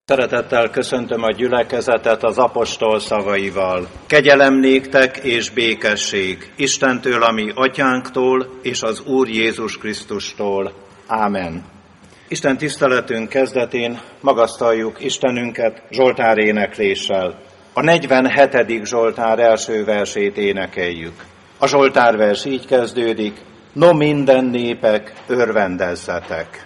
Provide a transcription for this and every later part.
Szeretettel köszöntöm a gyülekezetet az apostol szavaival. Kegyelem néktek és békesség Istentől, a mi atyánktól és az Úr Jézus Krisztustól. Ámen. Isten tiszteletünk kezdetén magasztaljuk Istenünket Zsoltár énekléssel. A 47. Zsoltár első versét énekeljük. A Zsoltár vers így kezdődik: No minden népek, örvendezzetek!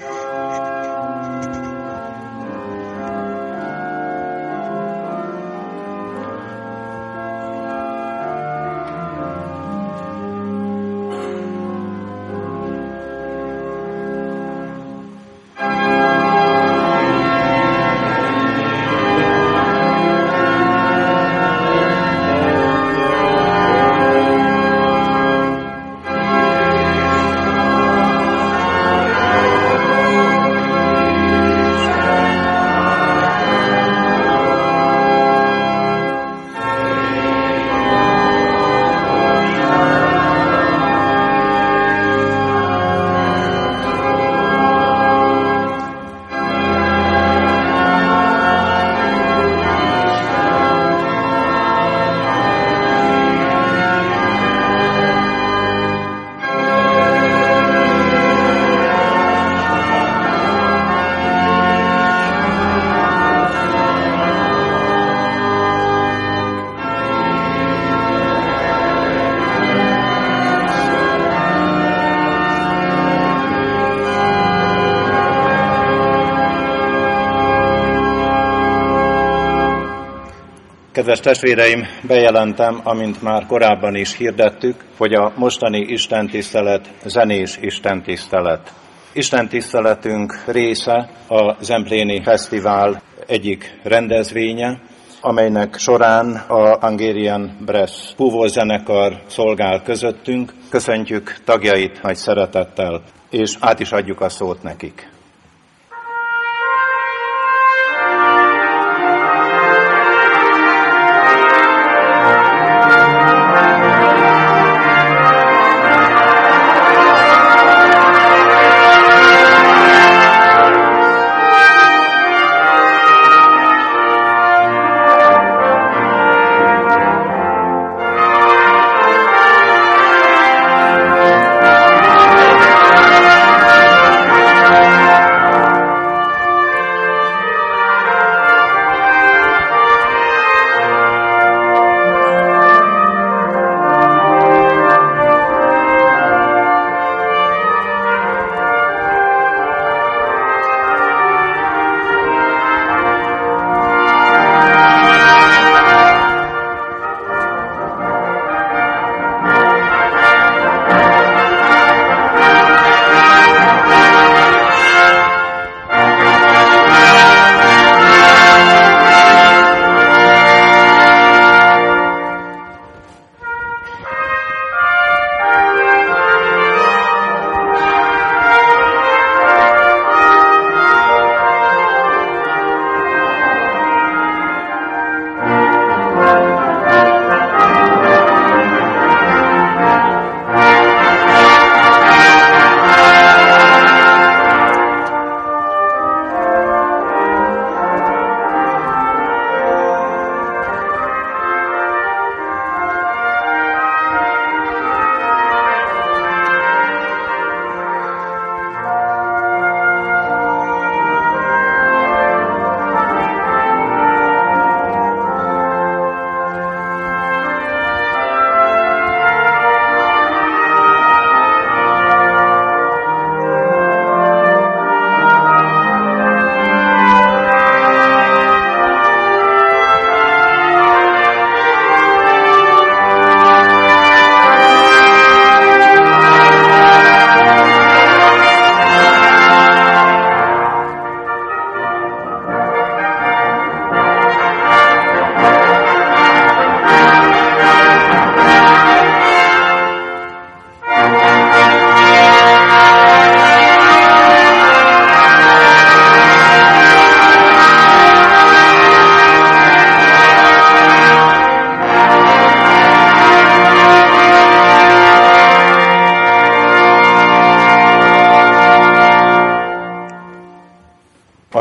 Kedves testvéreim, bejelentem, amint már korábban is hirdettük, hogy a mostani istentisztelet zenés istentisztelet. Istentiszteletünk része a Zempléni Fesztivál egyik rendezvénye, amelynek során a Hungarian Brass búvózenekar szolgál közöttünk. Köszöntjük tagjait nagy szeretettel, és át is adjuk a szót nekik.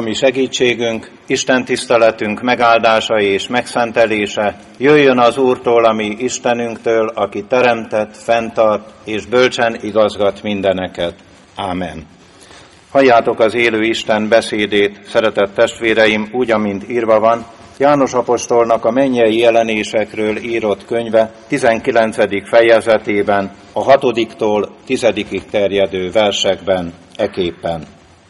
mi segítségünk, Isten tiszteletünk megáldása és megszentelése jöjjön az Úrtól, ami Istenünktől, aki teremtett, fenntart és bölcsen igazgat mindeneket. Ámen. Halljátok az élő Isten beszédét, szeretett testvéreim, úgy, amint írva van, János apostolnak a mennyei jelenésekről írott könyve 19. fejezetében, a 6-tól 10-ig terjedő versekben, eképpen.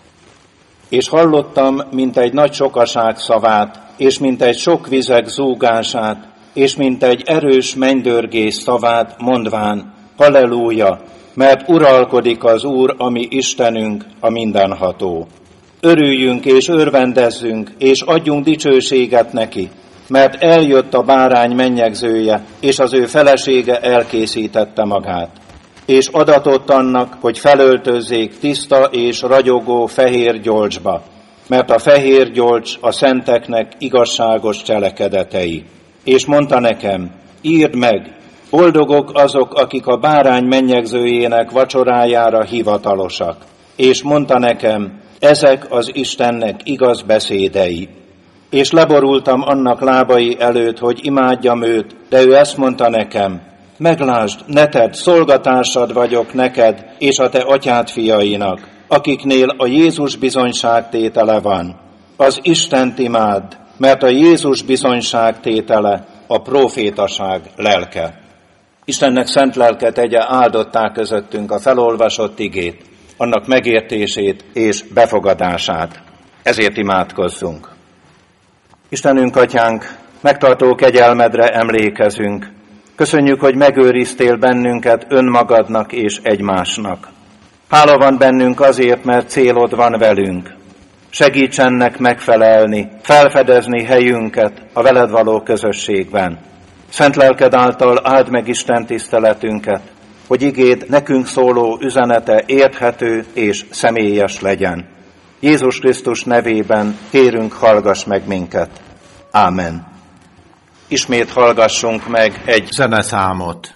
És hallottam, mint egy nagy sokaság szavát, és mint egy sok vizek zúgását, és mint egy erős mennydörgés szavát, mondván, halleluja, mert uralkodik az Úr, a mi Istenünk, a mindenható. Örüljünk és örvendezzünk, és adjunk dicsőséget neki, mert eljött a bárány mennyegzője, és az ő felesége elkészítette magát. És adatott annak, hogy felöltözzék tiszta és ragyogó fehér gyolcsba, mert a fehér gyolcs a szenteknek igazságos cselekedetei. És mondta nekem, írd meg, boldogok azok, akik a bárány mennyegzőjének vacsorájára hivatalosak. És mondta nekem, ezek az Istennek igaz beszédei. És leborultam annak lábai előtt, hogy imádjam őt, de ő ezt mondta nekem, meglásd, ne tedd, szolgatársad vagyok neked és a te atyád fiainak, akiknél a Jézus bizonyságtétele van. Az Istent imádd, mert a Jézus bizonyságtétele a prófétaság lelke. Istennek szent lelke tegye áldottá közöttünk a felolvasott igét, annak megértését és befogadását. Ezért imádkozzunk. Istenünk, Atyánk, megtartó kegyelmedre emlékezünk. Köszönjük, hogy megőriztél bennünket önmagadnak és egymásnak. Hála van bennünk azért, mert célod van velünk. Segíts ennek megfelelni, felfedezni helyünket a veled való közösségben. Szent lelked által áld meg Isten tiszteletünket, hogy igéd nekünk szóló üzenete érthető és személyes legyen. Jézus Krisztus nevében kérünk, hallgass meg minket. Ámen. Ismét hallgassunk meg egy zeneszámot.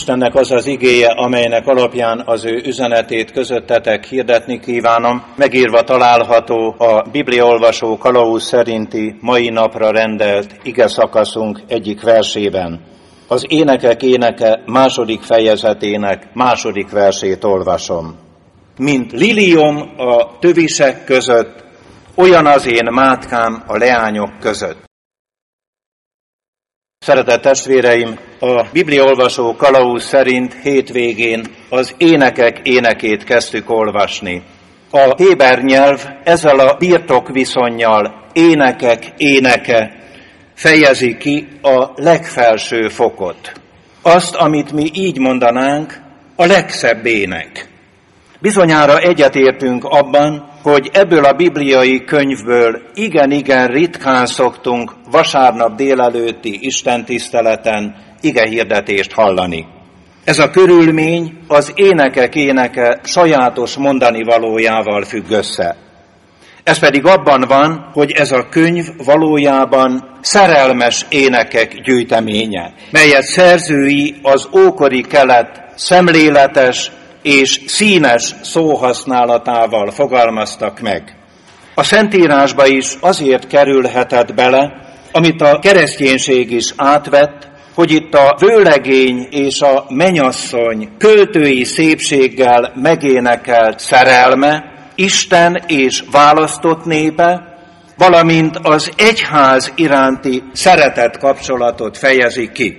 Istennek az az igéje, amelynek alapján az ő üzenetét közöttetek hirdetni kívánom. Megírva található a bibliaolvasó kalauz szerinti mai napra rendelt ige szakaszunk egyik versében. Az Énekek éneke második fejezetének második versét olvasom. Mint liliom a tövisek között, olyan az én mátkám a leányok között. Szeretett testvéreim, a bibliaolvasó kalauz szerint hétvégén az Énekek énekét kezdtük olvasni. A héber nyelv ezzel a birtokviszonnyal, énekek éneke fejezi ki a legfelső fokot. Azt, amit mi így mondanánk, a legszebb ének. Bizonyára egyetértünk abban, hogy ebből a bibliai könyvből igen ritkán szoktunk vasárnap délelőtti istentiszteleten igehirdetést hallani. Ez a körülmény az Énekek éneke sajátos mondani valójával függ össze. Ez pedig abban van, hogy ez a könyv valójában szerelmes énekek gyűjteménye, melyet szerzői az ókori kelet szemléletes és színes szóhasználatával fogalmaztak meg. A Szentírásba is azért kerülhetett bele, amit a kereszténység is átvett, hogy itt a vőlegény és a mennyasszony költői szépséggel megénekelt szerelme, Isten és választott népe, valamint az egyház iránti szeretet kapcsolatot fejezi ki.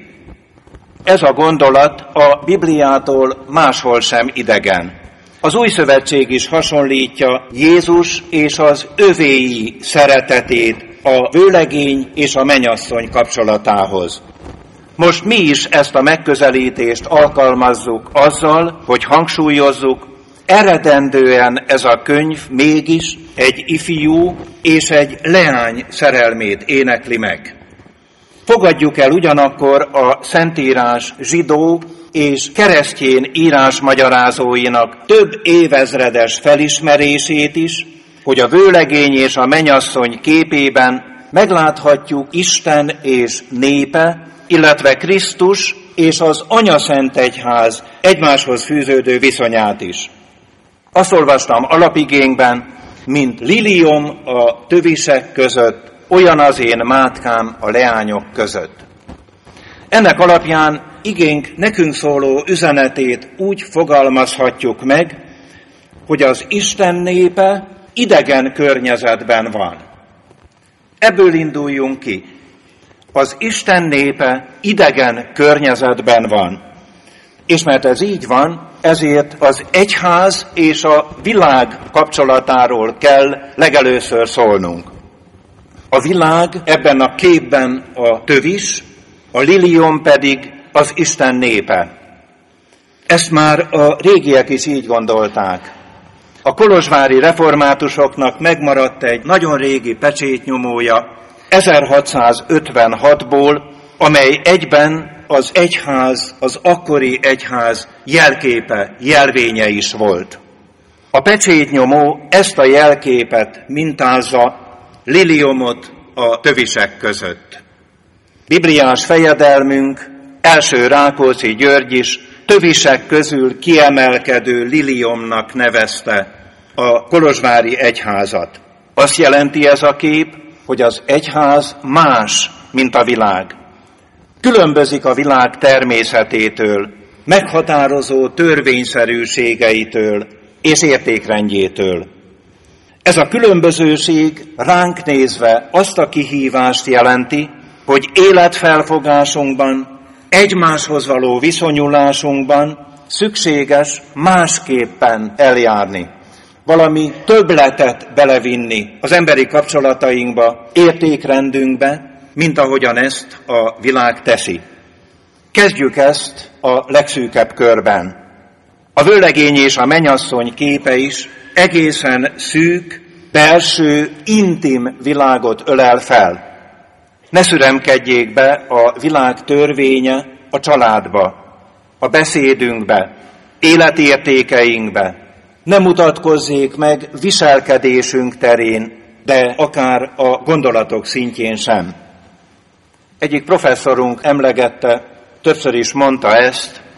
Ez a gondolat a Bibliától máshol sem idegen. Az Új Szövetség is hasonlítja Jézus és az övéi szeretetét a vőlegény és a mennyasszony kapcsolatához. Most mi is ezt a megközelítést alkalmazzuk azzal, hogy hangsúlyozzuk, eredendően ez a könyv mégis egy ifjú és egy leány szerelmét énekli meg. Fogadjuk el ugyanakkor a Szentírás zsidó és keresztény írásmagyarázóinak több évezredes felismerését is, hogy a vőlegény és a mennyasszony képében megláthatjuk Isten és népe, illetve Krisztus és az Anyaszentegyház egymáshoz fűződő viszonyát is. Azt olvastam alapigénkben, mint liliom a tövisek között, olyan az én mátkám a leányok között. Ennek alapján igénk nekünk szóló üzenetét úgy fogalmazhatjuk meg, hogy az Isten népe idegen környezetben van. Ebből induljunk ki. Az Isten népe idegen környezetben van. És mert ez így van, ezért az egyház és a világ kapcsolatáról kell legelőször szólnunk. A világ ebben a képben a tövis, a liliom pedig az Isten népe. Ezt már a régiek is így gondolták. A kolozsvári reformátusoknak megmaradt egy nagyon régi pecsétnyomója 1656-ból, amely egyben az egyház, az akkori egyház jelképe, jelvénye is volt. A pecsétnyomó ezt a jelképet mintázza, liliomot a tövisek között. Bibliás fejedelmünk, első Rákóczi György is tövisek közül kiemelkedő liliomnak nevezte a kolozsvári egyházat. Azt jelenti ez a kép, hogy az egyház más, mint a világ. Különbözik a világ természetétől, meghatározó törvényszerűségeitől és értékrendjétől. Ez a különbözőség ránk nézve azt a kihívást jelenti, hogy életfelfogásunkban, egymáshoz való viszonyulásunkban szükséges másképpen eljárni. Valami többletet belevinni az emberi kapcsolatainkba, értékrendünkbe, mint ahogyan ezt a világ teszi. Kezdjük ezt a legszűkebb körben. A vőlegény és a mennyasszony képe is egészen szűk, belső, intim világot ölel fel. Ne szüremkedjék be a világ törvénye a családba, a beszédünkbe, életértékeinkbe. Ne mutatkozzék meg viselkedésünk terén, de akár a gondolatok szintjén sem. Egyik professzorunk emlegette, többször is mondta ezt,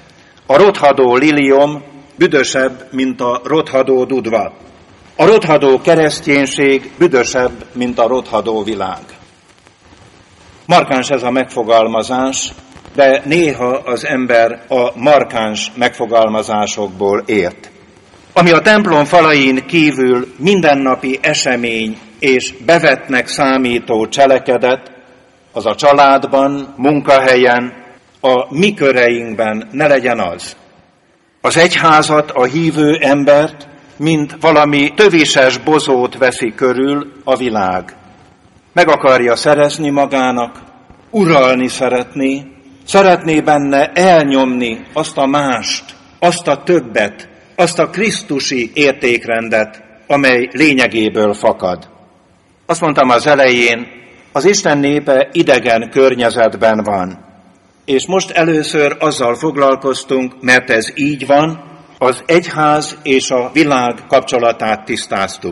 A rothadó liliom büdösebb, mint a rothadó dudva. A rothadó kereszténység büdösebb, mint a rothadó világ. Markáns ez a megfogalmazás, de néha az ember a markáns megfogalmazásokból ért. Ami a templom falain kívül mindennapi esemény és bevettnek számító cselekedet, az a családban, munkahelyen, a mi köreinkben ne legyen az. Az egyházat, a hívő embert, mint valami tövises bozót veszi körül a világ. Meg akarja szerezni magának, uralni szeretné benne elnyomni azt a mást, azt a többet, azt a krisztusi értékrendet, amely lényegéből fakad. Azt mondtam az elején, az Isten népe idegen környezetben van. És most először azzal foglalkoztunk, mert ez így van, az egyház és a világ kapcsolatát tisztáztuk.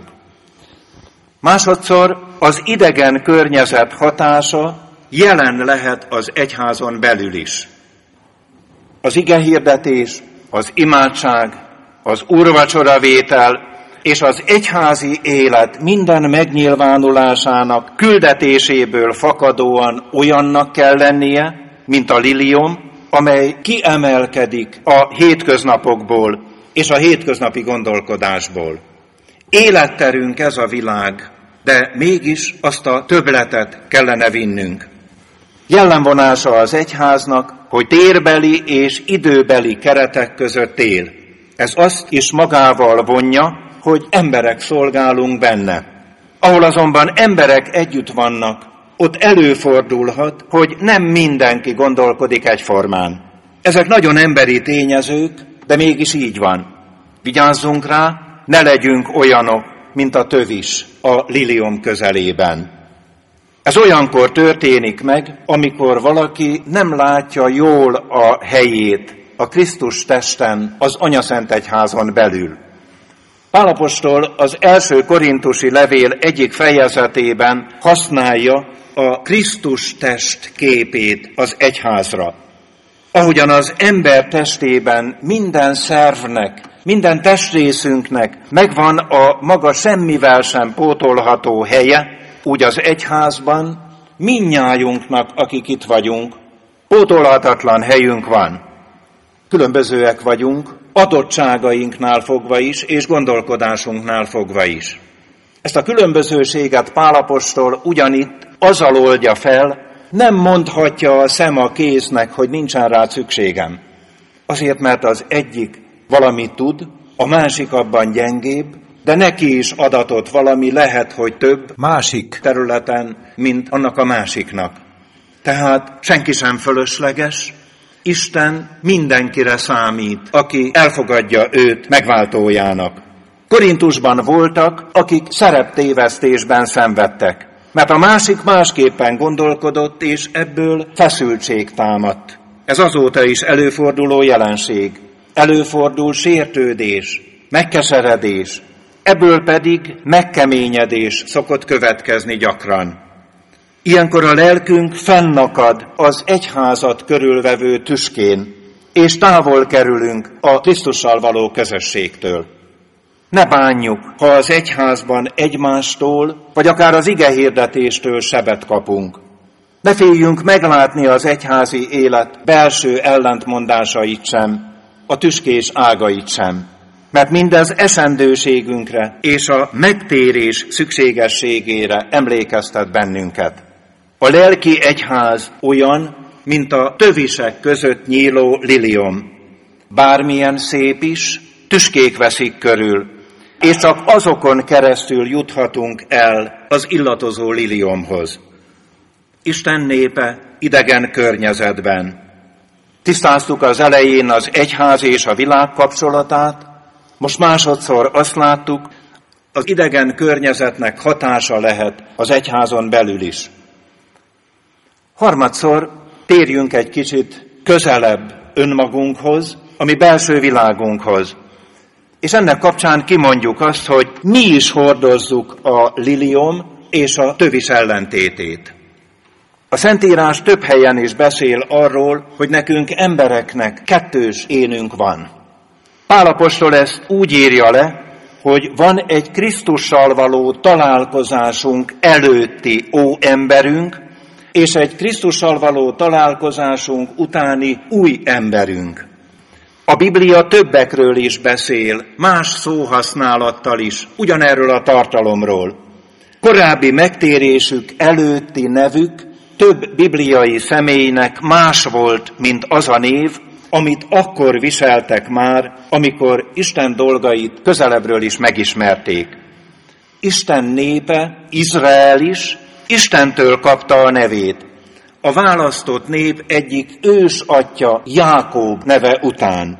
Másodszor az idegen környezet hatása jelen lehet az egyházon belül is. Az igehirdetés, az imádság, az úrvacsoravétel és az egyházi élet minden megnyilvánulásának küldetéséből fakadóan olyannak kell lennie, mint a liliom, amely kiemelkedik a hétköznapokból és a hétköznapi gondolkodásból. Életterünk ez a világ, de mégis azt a többletet kellene vinnünk. Jellemvonása az egyháznak, hogy térbeli és időbeli keretek között él. Ez azt is magával vonja, hogy emberek szolgálunk benne. Ahol azonban emberek együtt vannak, ott előfordulhat, hogy nem mindenki gondolkodik egyformán. Ezek nagyon emberi tényezők, de mégis így van. Vigyázzunk rá, ne legyünk olyanok, mint a tövis a liliom közelében. Ez olyankor történik meg, amikor valaki nem látja jól a helyét a Krisztus testen, az Anyaszentegyházon belül. Pál apostol az első korintusi levél egyik fejezetében használja a Krisztus test képét az egyházra. Ahogyan az ember testében minden szervnek, minden testrészünknek megvan a maga semmivel sem pótolható helye, úgy az egyházban mindnyájunknak, akik itt vagyunk, pótolhatatlan helyünk van. Különbözőek vagyunk, adottságainknál fogva is, és gondolkodásunknál fogva is. Ezt a különbözőséget Pál apostol ugyanitt azzal oldja fel, nem mondhatja a szem a kéznek, hogy nincsen rá szükségem. Azért, mert az egyik valamit tud, a másik abban gyengébb, de neki is adatott valami, lehet, hogy több másik területen, mint annak a másiknak. Tehát senki sem fölösleges, Isten mindenkire számít, aki elfogadja őt megváltójának. Korintusban voltak, akik szereptévesztésben szenvedtek, mert a másik másképpen gondolkodott, és ebből feszültség támadt. Ez azóta is előforduló jelenség. Előfordul sértődés, megkeseredés, ebből pedig megkeményedés szokott következni gyakran. Ilyenkor a lelkünk fennakad az egyházat körülvevő tüskén, és távol kerülünk a Krisztussal való közösségtől. Ne bánjuk, ha az egyházban egymástól, vagy akár az igehirdetéstől sebet kapunk. Ne féljünk meglátni az egyházi élet belső ellentmondásait sem, a tüskés ágait sem, mert mindez esendőségünkre és a megtérés szükségességére emlékeztet bennünket. A lelki egyház olyan, mint a tövisek között nyíló liliom. Bármilyen szép is, tüskék veszik körül, és csak azokon keresztül juthatunk el az illatozó liliomhoz. Isten népe idegen környezetben. Tisztáztuk az elején az egyház és a világ kapcsolatát, most másodszor azt láttuk, az idegen környezetnek hatása lehet az egyházon belül is. Harmadszor térjünk egy kicsit közelebb önmagunkhoz, a mi belső világunkhoz. És ennek kapcsán kimondjuk azt, hogy mi is hordozzuk a liliom és a tövis ellentétét. A Szentírás több helyen is beszél arról, hogy nekünk embereknek kettős énünk van. Pál apostol ezt úgy írja le, hogy van egy Krisztussal való találkozásunk előtti óemberünk, és egy Krisztussal való találkozásunk utáni új emberünk. A Biblia többekről is beszél, más szóhasználattal is, ugyanerről a tartalomról. Korábbi megtérésük előtti nevük több bibliai személynek más volt, mint az a név, amit akkor viseltek már, amikor Isten dolgait közelebbről is megismerték. Isten népe, Izrael is Istentől kapta a nevét. A választott nép egyik ősatya Jákob neve után.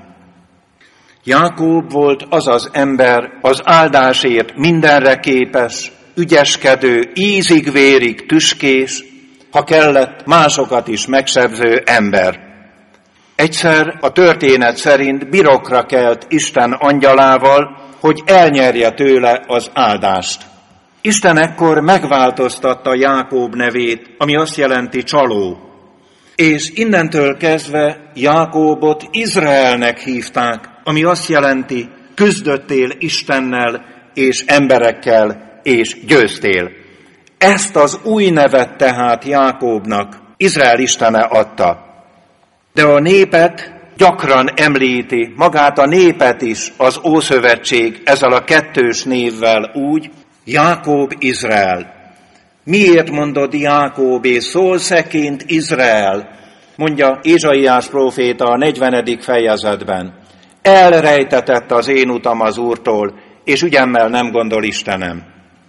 Jákob volt az az ember, az áldásért mindenre képes, ügyeskedő, ízig-vérig tüskés, ha kellett, másokat is megsebző ember. Egyszer a történet szerint birokra kelt Isten angyalával, hogy elnyerje tőle az áldást. Isten ekkor megváltoztatta Jákob nevét, ami azt jelenti csaló. És innentől kezdve Jákobot Izraelnek hívták, ami azt jelenti, küzdöttél Istennel és emberekkel, és győztél. Ezt az új nevet tehát Jákobnak Izrael Istene adta. De a népet gyakran említi, magát a népet is az Ószövetség ezzel a kettős névvel úgy, Jákob Izrael. Miért mondod Jákob és szól szeként Izrael? Mondja Ézsaiás próféta a 40. fejezetben. Elrejtetett az én utam az Úrtól, és ügyemmel nem gondol Istenem.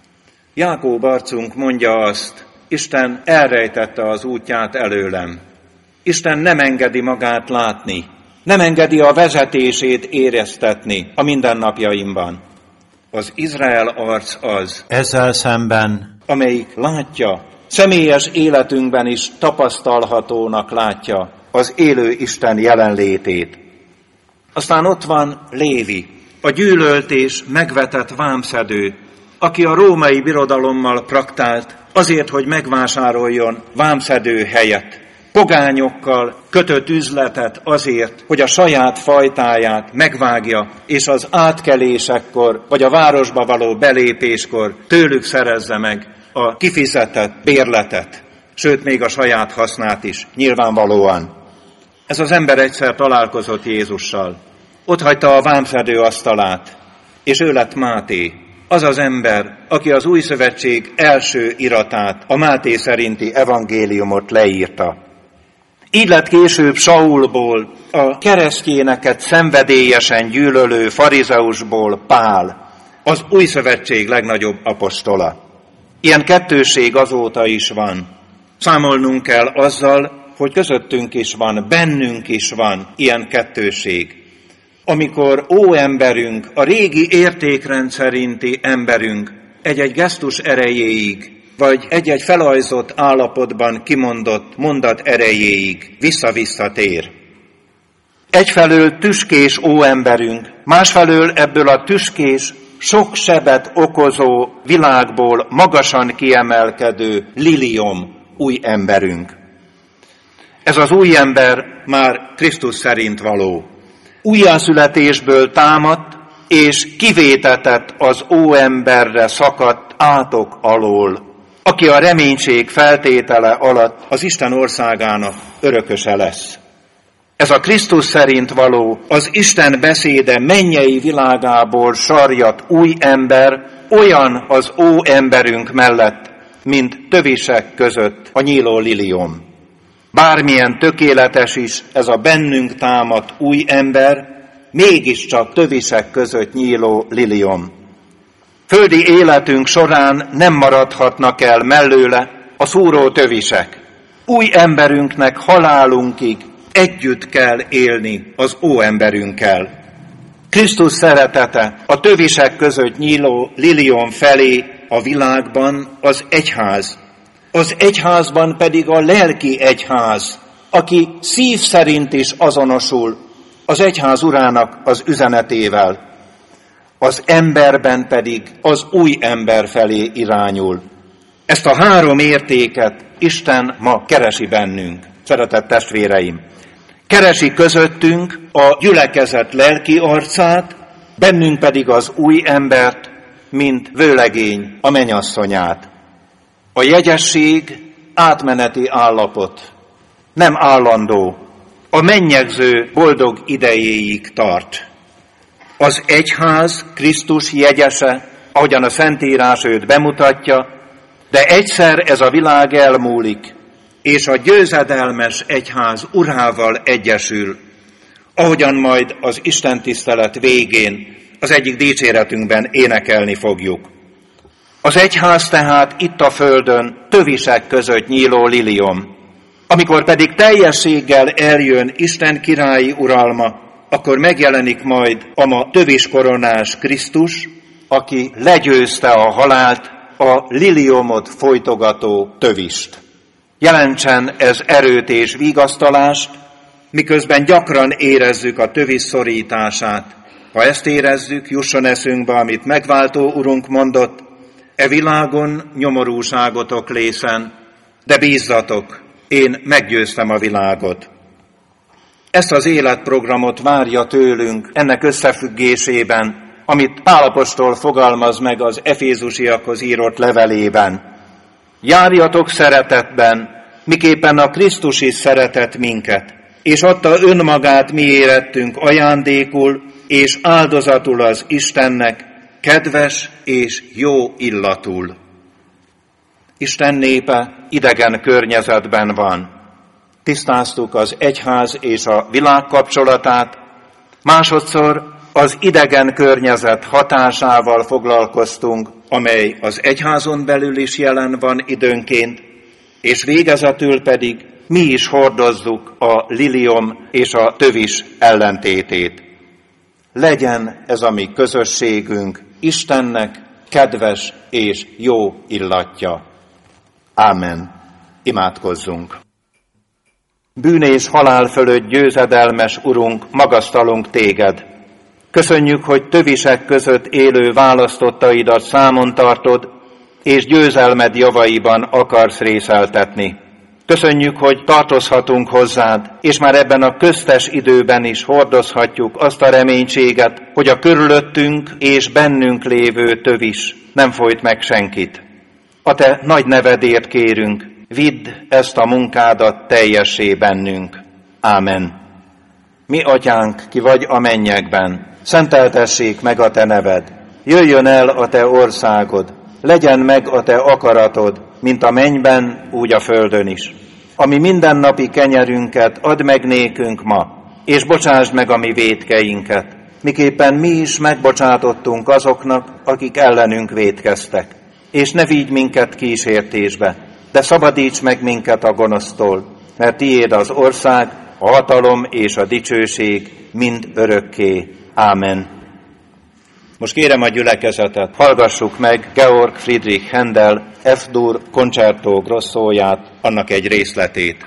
Jákob arcunk mondja azt, Isten elrejtette az útját előlem. Isten nem engedi magát látni, nem engedi a vezetését éreztetni a mindennapjaimban. Az Izrael arc az, ezzel szemben, amelyik látja, személyes életünkben is tapasztalhatónak látja az élő Isten jelenlétét. Aztán ott van Lévi, a gyűlölt és megvetett vámszedő, aki a római birodalommal praktált azért, hogy megvásároljon vámszedő helyet. Pogányokkal kötött üzletet azért, hogy a saját fajtáját megvágja, és az átkelésekkor, vagy a városba való belépéskor tőlük szerezze meg a kifizetett bérletet, sőt még a saját hasznát is, nyilvánvalóan. Ez az ember egyszer találkozott Jézussal. Ott hagyta a vámszedő asztalát, és ő lett Máté. Az az ember, aki az Új Szövetség első iratát, a Máté szerinti evangéliumot leírta. Így lett később Saulból, a keresztjéneket szenvedélyesen gyűlölő farizeusból Pál, az Új Szövetség legnagyobb apostola. Ilyen kettősség azóta is van. Számolnunk kell azzal, hogy közöttünk is van, bennünk is van ilyen kettősség. Amikor óemberünk, a régi értékrend szerinti emberünk egy-egy gesztus erejéig, vagy egy-egy felajzott állapotban kimondott mondat erejéig vissza-visszatér. Egyfelől tüskés óemberünk, másfelől ebből a tüskés, sok sebet okozó világból magasan kiemelkedő liliom új emberünk. Ez az új ember már Krisztus szerint való. Újjászületésből támadt, és kivétetett az óemberre szakadt átok alól, aki a reménység feltétele alatt az Isten országának örököse lesz. Ez a Krisztus szerint való, az Isten beszéde mennyei világából sarjadt új ember olyan az óemberünk mellett, mint tövisek között a nyíló liliom. Bármilyen tökéletes is ez a bennünk támadt új ember, mégiscsak tövisek között nyíló liliom. Földi életünk során nem maradhatnak el mellőle a szúró tövisek. Új emberünknek halálunkig együtt kell élni az óemberünkkel. Krisztus szeretete a tövisek között nyíló liliom felé a világban az egyház. Az egyházban pedig a lelki egyház, aki szív szerint is azonosul az egyház urának az üzenetével. Az emberben pedig az új ember felé irányul. Ezt a három értéket Isten ma keresi bennünk, szeretett testvéreim. Keresi közöttünk a gyülekezet lelki arcát, bennünk pedig az új embert, mint vőlegény a mennyasszonyát. A jegyesség átmeneti állapot, nem állandó, a mennyegző boldog idejéig tart. Az egyház Krisztus jegyese, ahogyan a Szentírás őt bemutatja, de egyszer ez a világ elmúlik, és a győzedelmes egyház urával egyesül, ahogyan majd az istentisztelet végén az egyik dicséretünkben énekelni fogjuk. Az egyház tehát itt a földön tövisek között nyíló liliom. Amikor pedig teljességgel eljön Isten királyi uralma, akkor megjelenik majd a ma töviskoronás Krisztus, aki legyőzte a halált, a liliomot folytogató tövist. Jelentsen ez erőt és vigasztalást, miközben gyakran érezzük a tövis szorítását. Ha ezt érezzük, jusson eszünkbe, amit megváltó Urunk mondott, e világon nyomorúságotok lészen, de bízzatok, én meggyőztem a világot. Ezt az életprogramot várja tőlünk ennek összefüggésében, amit Pál apostol fogalmaz meg az efézusiakhoz írott levelében. Járjatok szeretetben, miképpen a Krisztus is szeretett minket, és adta önmagát mi érettünk ajándékul és áldozatul az Istennek, kedves és jó illatul. Isten népe idegen környezetben van. Tisztáztuk az egyház és a világ kapcsolatát, másodszor az idegen környezet hatásával foglalkoztunk, amely az egyházon belül is jelen van időnként, és végezetül pedig mi is hordozzuk a liliom és a tövis ellentétét. Legyen ez a mi közösségünk Istennek kedves és jó illatja. Ámen. Imádkozzunk. Bűn és halál fölött győzedelmes Urunk, magasztalunk téged. Köszönjük, hogy tövisek között élő választottaidat számon tartod, és győzelmed javaiban akarsz részeltetni. Köszönjük, hogy tartozhatunk hozzád, és már ebben a köztes időben is hordozhatjuk azt a reménységet, hogy a körülöttünk és bennünk lévő tövis nem folyt meg senkit. A te nagy nevedért kérünk, vidd ezt a munkádat teljessé bennünk. Ámen. Mi atyánk, ki vagy a mennyekben, szenteltessék meg a te neved. Jöjjön el a te országod, legyen meg a te akaratod, mint a mennyben, úgy a földön is. Ami mindennapi kenyerünket add meg nékünk ma, és bocsásd meg a mi vétkeinket, miképpen mi is megbocsátottunk azoknak, akik ellenünk vétkeztek. És ne vigy minket kísértésbe, de szabadíts meg minket a gonosztól, mert tiéd az ország, a hatalom és a dicsőség mind örökké. Ámen. Most kérem a gyülekezetet, hallgassuk meg Georg Friedrich Händel F-dur Concerto Grossóját, annak egy részletét.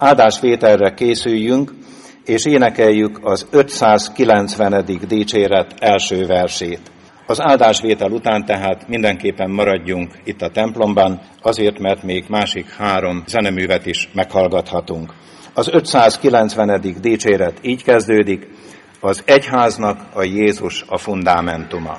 áldásvételre készüljünk, és énekeljük az 590. dicséret első versét. Az áldásvétel után tehát mindenképpen maradjunk itt a templomban, azért, mert még másik 3 zeneművet is meghallgathatunk. Az 590. dicséret így kezdődik: az egyháznak a Jézus a fundamentuma.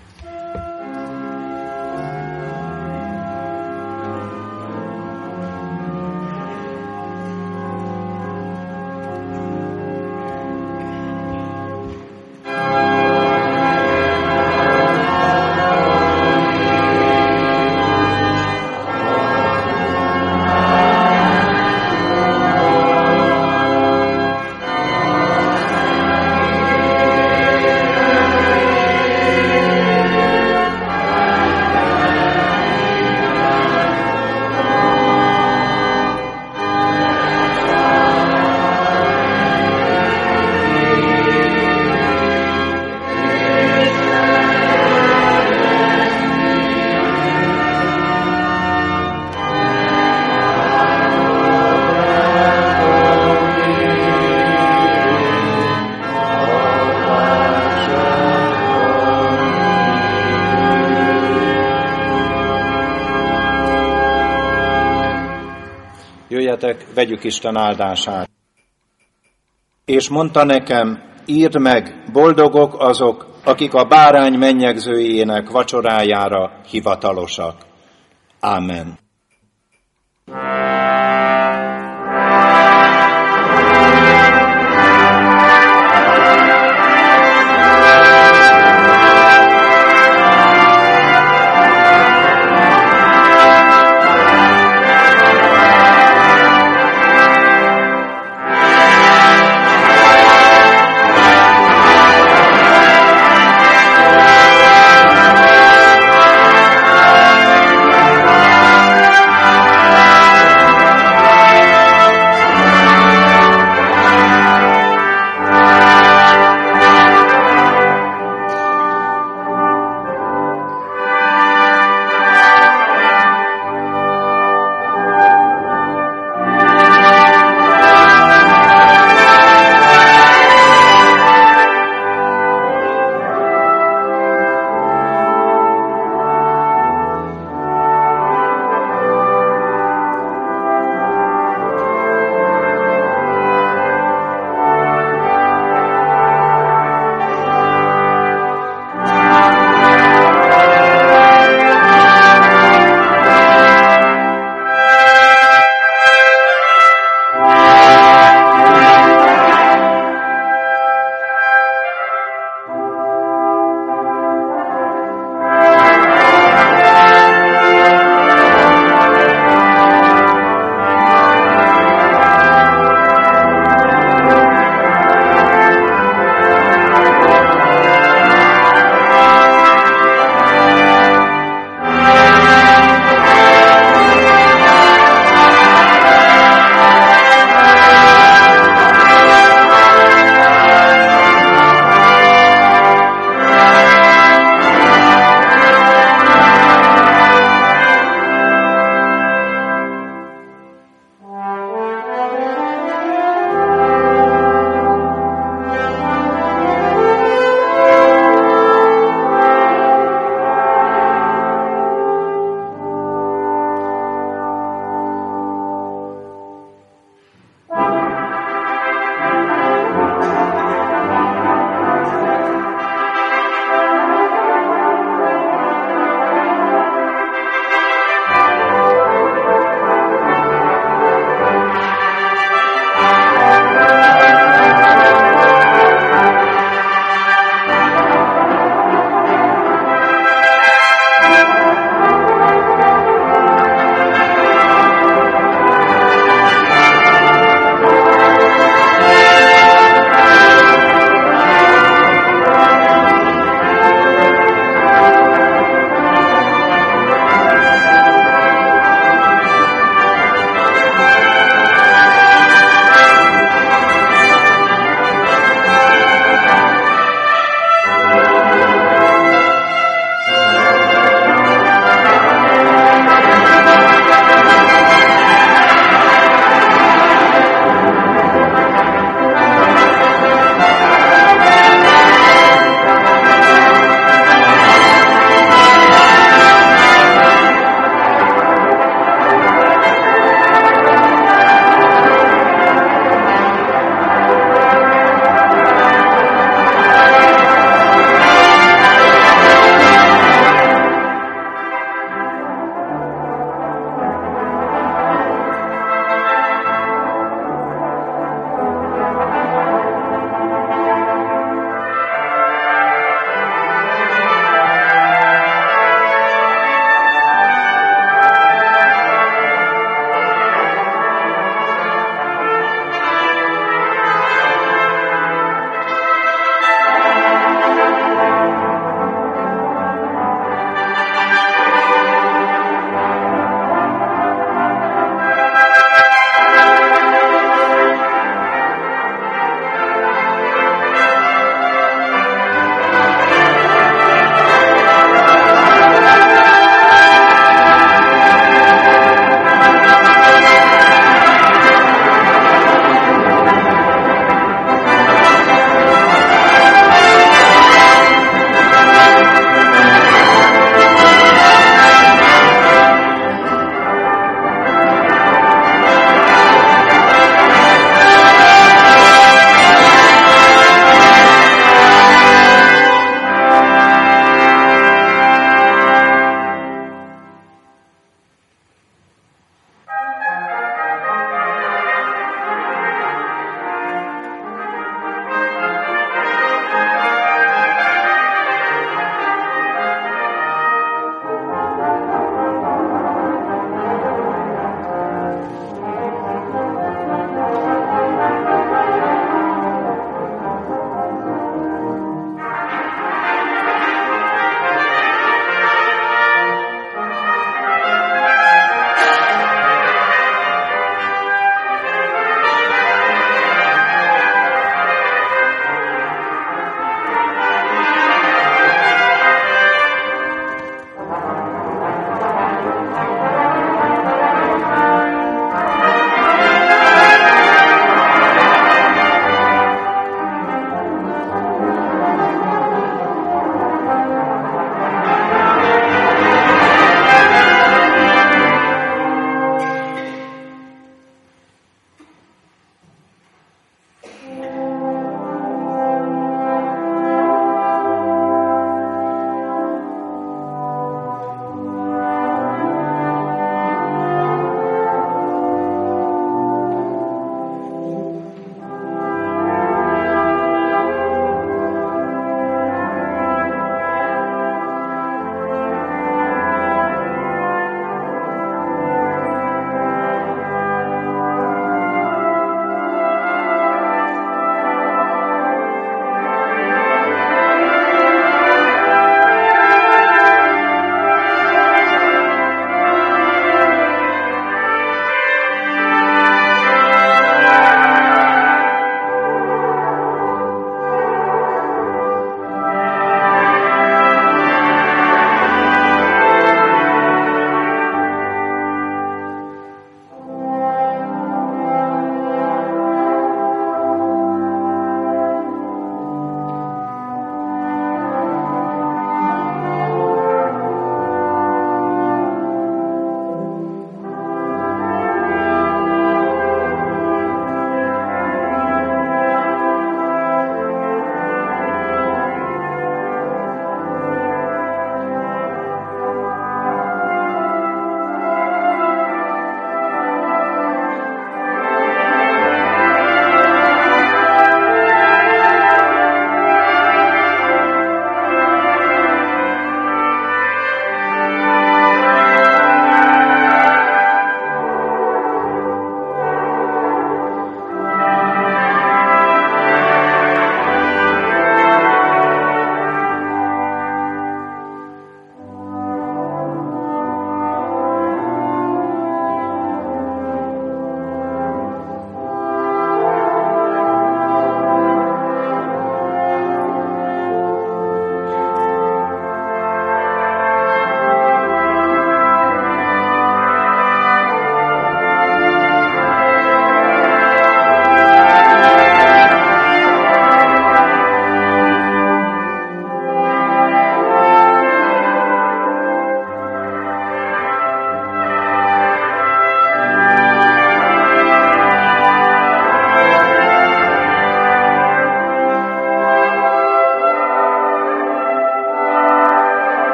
Jöjjetek, vegyük Isten áldását. És mondta nekem, írd meg, boldogok azok, akik a bárány mennyegzőjének vacsorájára hivatalosak. Ámen.